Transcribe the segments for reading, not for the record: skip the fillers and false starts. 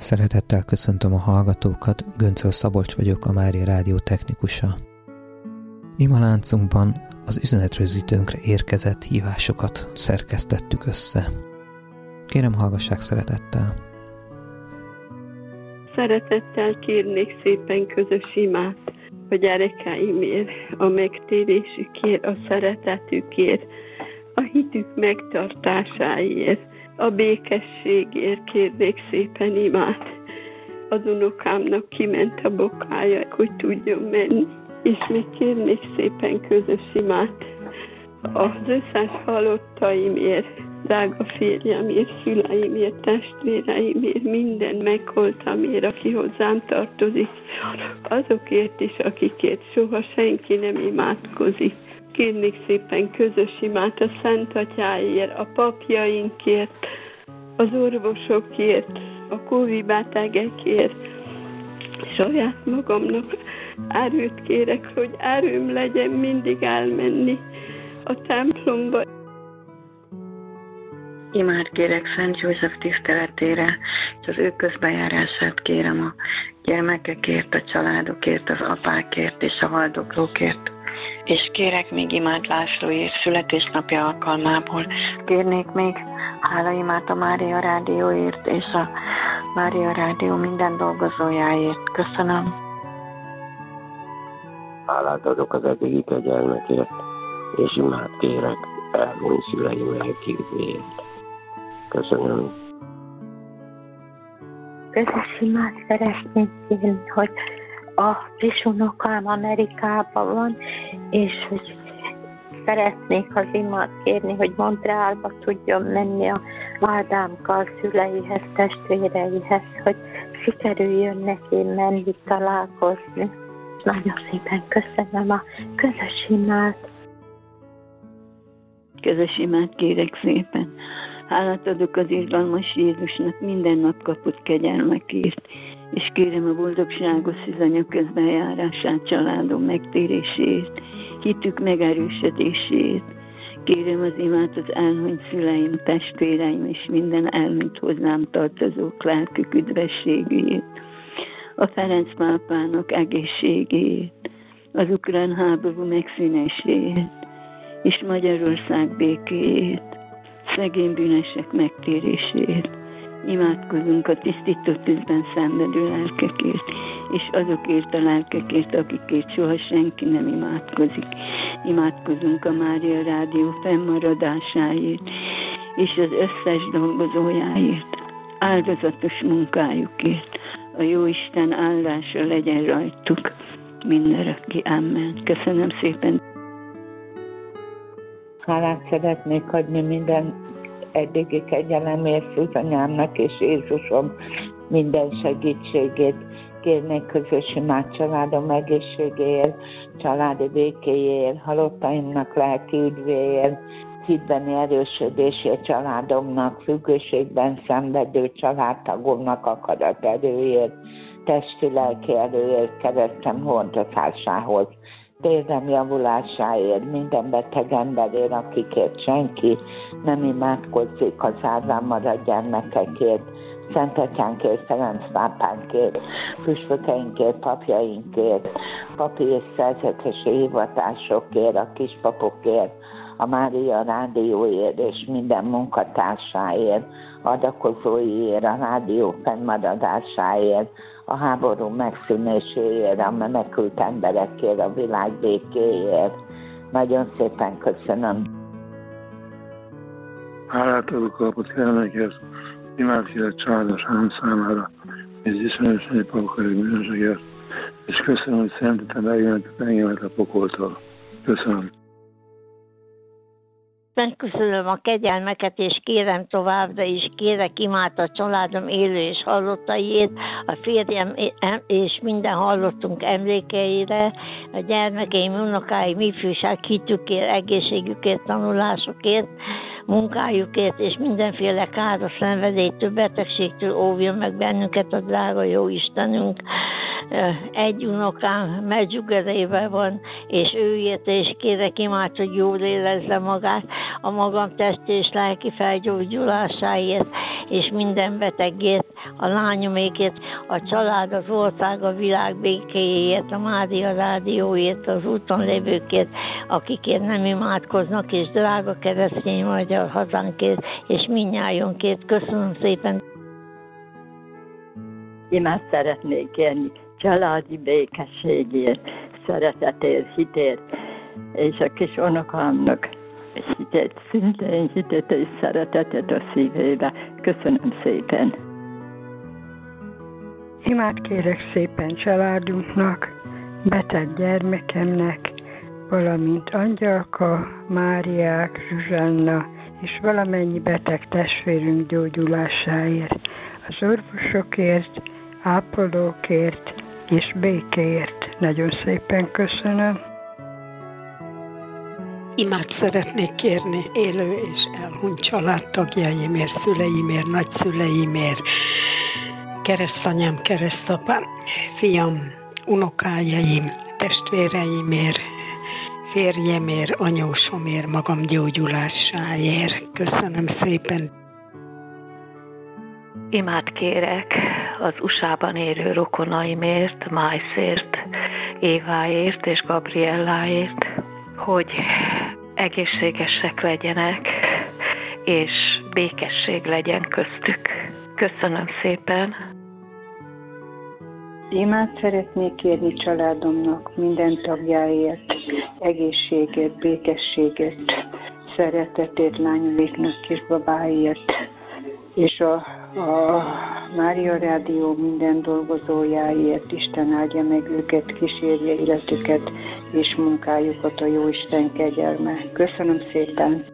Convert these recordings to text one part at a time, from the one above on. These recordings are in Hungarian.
Szeretettel köszöntöm a hallgatókat, Göncöl Szabolcs vagyok, a Mária Rádió technikusa. Imaláncunkban az üzenetrögzítőnkre érkezett hívásokat szerkesztettük össze. Kérem, hallgassák szeretettel! Szeretettel kérnék szépen közös imát a gyerekeimért, a megtérésükért, a szeretetükért, a hitük megtartásáért, a békességért kérnék szépen imát. Az unokámnak kiment a bokája, hogy tudjon menni, és még kérnék szépen közös imát az összes halottaimért, drága férjemért, szüleimért, testvéreimért, minden megholtamért, aki hozzám tartozik, azokért is, akikért soha senki nem imádkozik. Kérnék szépen közös imát a Szent Atyáért, a papjainkért, az orvosokért, a Covid betegekért. Saját magamnak erőt kérek, hogy erőm legyen mindig elmenni a templomba. Imát kérek Szent József tiszteletére, és az ő közbejárását kérem a gyermekekért, a családokért, az apákért és a haldoklókért. És kérek még imát Lászlóért születésnapja alkalmából. Kérnék még hálaimát a Mária Rádióért és a Mária Rádió minden dolgozójáért. Köszönöm. Hálát adok az eddigi kegyelmekért, és imát kérek elhunyt szüleim elkívülért. Köszönöm. Közös imát szeretnék kérni, hogy a kis unokám Amerikában van, és hogy szeretnék az imát kérni, hogy Montrealba tudjon menni a Ádámka a szüleihez, testvéreihez, hogy sikerüljön neki menni, találkozni. Nagyon szépen köszönöm a közös imát. Közös imát kérek szépen. Hálát adok az irgalmas Jézusnak minden nap kapott kegyelmekért, és kérem a boldogságos szűzanya közbenjárását, családom megtérését, hitük megerősödését. Kérem az imát az elhunyt szüleim, testvéreim és minden elhunyt hozzám tartozók lelkük üdvességét, a Ferenc pápának egészségét, az ukrán háború megszűnését, és Magyarország békéjét, szegény bűnösek megtérését. Imádkozunk a tisztító tűzben szenvedő lelkekért, és azokért a lelkekért, akikért soha senki nem imádkozik. Imádkozunk a Mária Rádió fennmaradásáért, és az összes dolgozójáért, áldozatos munkájukért. A Jóisten áldása legyen rajtuk mindenki. Amen. Köszönöm szépen. Hálát szeretnék adni minden eddigi kegyelemért, Szűzanyámnak és Jézusom minden segítségét. Kérnék közös imát családom egészségéért, családi békéért, halottaimnak lelki üdvéért, hitbeni erősödésért családomnak, függőségben szenvedő családtagomnak akarat erőért, testi-lelki erőért, keresztem hordozásához, térdem javulásáért, minden beteg emberért, akikért senki nem imádkozik, az árván maradt gyermekekért, Szent Atyánkért, Ferenc pápánkért, püspökeinkért, papjainkért, papi és szerzetesi hivatásokért, a kispapokért, a Mária Rádióért és minden munkatársáért, adakozóiért, a rádió fennmaradásáért, a háború megszűnéséért, a menekült emberekért, a világ békéért. Nagyon szépen köszönöm. Hálát adok kapott jelmekért, imádkérek családos hám számára, és ismerős papokai bűnösökért, és köszönöm, hogy szentetem engemet a pokoltól. Köszönöm. Megköszönöm a kegyelmeket, és kérem továbbra is, kérek imát a családom élő és halottaiért, a férjem és minden hallottunk emlékeire, a gyermekeim, unokáim, ifjúság hitükért, egészségükért, tanulásukért, munkájukért, és mindenféle káros szenvedélytől, betegségtől óvjon meg bennünket a drága jó Istenünk. egy unokám Medjugorjében van, és ő érte, és kérek imád, hogy jól érezze magát a magam testi és lelki felgyógyulásáért, és minden betegért, a lányomékért, a család, az ország, a világ békéjéért, a Mária Rádióért, az úton lévőkért, akikért nem imádkoznak, és drága keresztény magyar hazánkért, és mindnyájunkért. Köszönöm szépen. Imád szeretnék kérni családi békességért, szeretetért, hitért, és a kis unokámnak hitét, szintén hitét és szeretetet a szívébe. Köszönöm szépen. Imát kérek szépen családunknak, beteg gyermekemnek, valamint Angyalka, Máriák, Zsuzsanna és valamennyi beteg testvérünk gyógyulásáért, az orvosokért, ápolókért és békéért. Nagyon szépen köszönöm. Imát szeretnék kérni élő és elhunyt családtagjaimért, szüleimért, nagyszüleimért, keresztanyám, keresztapám, fiam, unokájaim, testvéreimért, férjemért, anyósomért, magam gyógyulásáért. Köszönöm szépen. Imát kérek az USA-ban élő rokonaimért, Májszért, Éváért és Gabrielláért, hogy egészségesek legyenek, és békesség legyen köztük. Köszönöm szépen. Imát szeretnék kérni családomnak, minden tagjáért, egészségért, békességért, szeretetért, lányoméknak, kisbabáért, és a Mária Rádió minden dolgozójáért. Isten áldja meg őket, kísérje életüket és munkájukat a Jóisten kegyelme. Köszönöm szépen!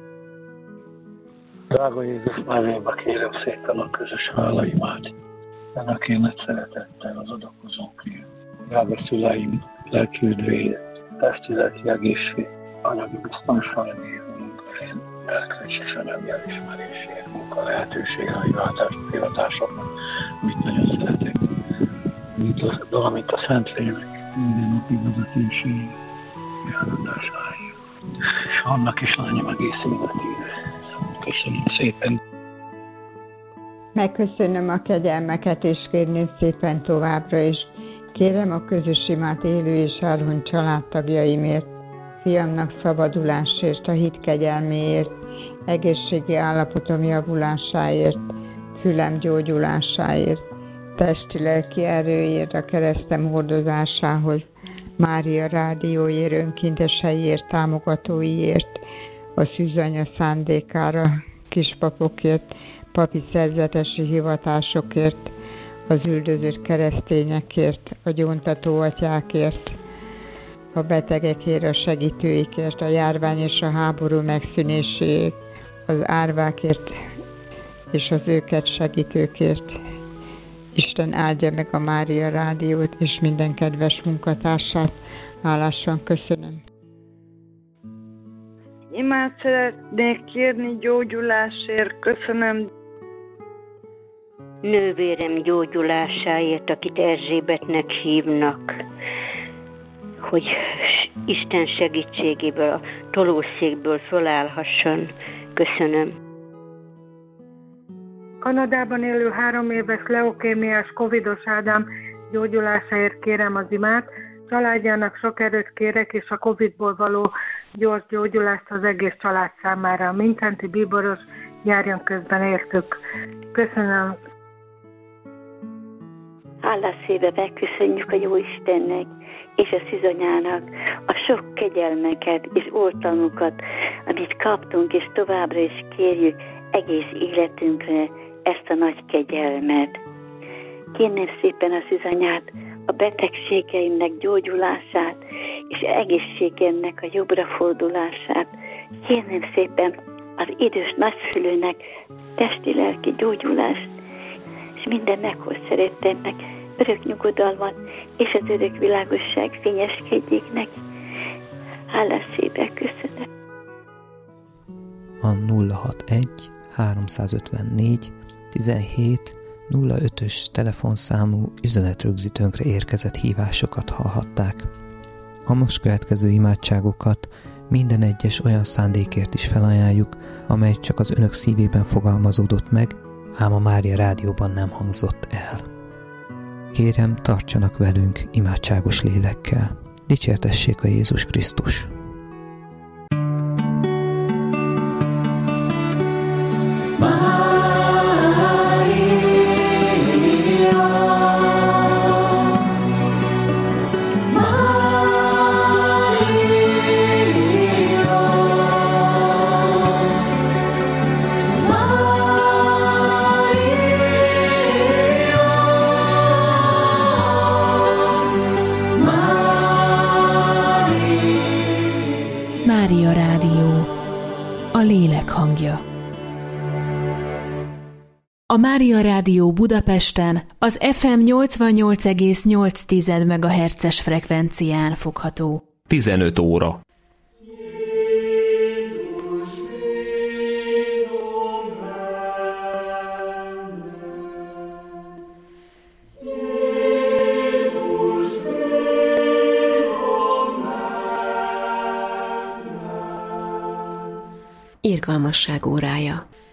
Drága Jézus Máriába kérem szépen a közös hálaimát, ennek én szeretettel az adakozókért. Drága szüleim lelki üdvéért, testi-lelki egészség, anyagi biztonságért, munkahelyén, elkötés és anyagi elismerésért, munka lehetőségei, hivatásoknak, amit nagyon szeretek. Valamint a Szentlélek minden napi vezetésére, járatodásáért, és annak is lányom egész életére. Köszönöm szépen. Megköszönöm a kegyelmeket, és kérném szépen továbbra is. Kérem a közös imát élő és elhunyt családtagjaimért, fiamnak szabadulásért, a hit kegyelméért, egészségi állapotom javulásáért, fülem gyógyulásáért, testi-lelki erőért, a keresztem hordozásához, Mária Rádióért, önkénteseiért, támogatóiért, a szűzanya szándékára, kispapokért, papi szerzetesi hivatásokért, az üldözött keresztényekért, a gyóntató atyákért, a betegekért, a segítőikért, a járvány és a háború megszűnéséért, az árvákért és az őket segítőkért. Isten áldja meg a Mária Rádiót és minden kedves munkatársát. Hálásan köszönöm. Imát szeretnék kérni gyógyulásért. Köszönöm. Nővérem gyógyulásáért, akit Erzsébetnek hívnak, hogy Isten segítségéből, a tolószékből felállhasson. Köszönöm. Kanadában élő 3 éves leukémiás covidos Ádám gyógyulásáért kérem az imát. Családjának sok erőt kérek, és a Covid-ból való gyors gyógyulást az egész család számára. Mincenti bíboros járjon közben értük. Köszönöm. Hálás szíve megköszönjük a Jóistennek és a szűzanyának a sok kegyelmeket és oltalmukat, amit kaptunk, és továbbra is kérjük egész életünkre ezt a nagy kegyelmet. Kérném szépen a szűzanyát, a betegségeimnek gyógyulását, és egészségemnek a jobbra fordulását. Kérném szépen az idős nagyszülőnek testi-lelki gyógyulást, és minden meghoz szerettemnek örök nyugodalmat, és az örök világosság fényeskedjék neki. Hálás szépen köszönöm. A 061 354 17 05-ös telefonszámú üzenetrögzítőnkre érkezett hívásokat hallhatták. A most következő imádságokat minden egyes olyan szándékért is felajánljuk, amely csak az önök szívében fogalmazódott meg, ám a Mária Rádióban nem hangzott el. Kérem, tartsanak velünk imádságos lélekkel. Dicsértessék a Jézus Krisztus! Mária Rádió, a lélek hangja. A Mária Rádió Budapesten az FM 88,8 MHz-es frekvencián fogható. 15 óra. Irgalmasság órája.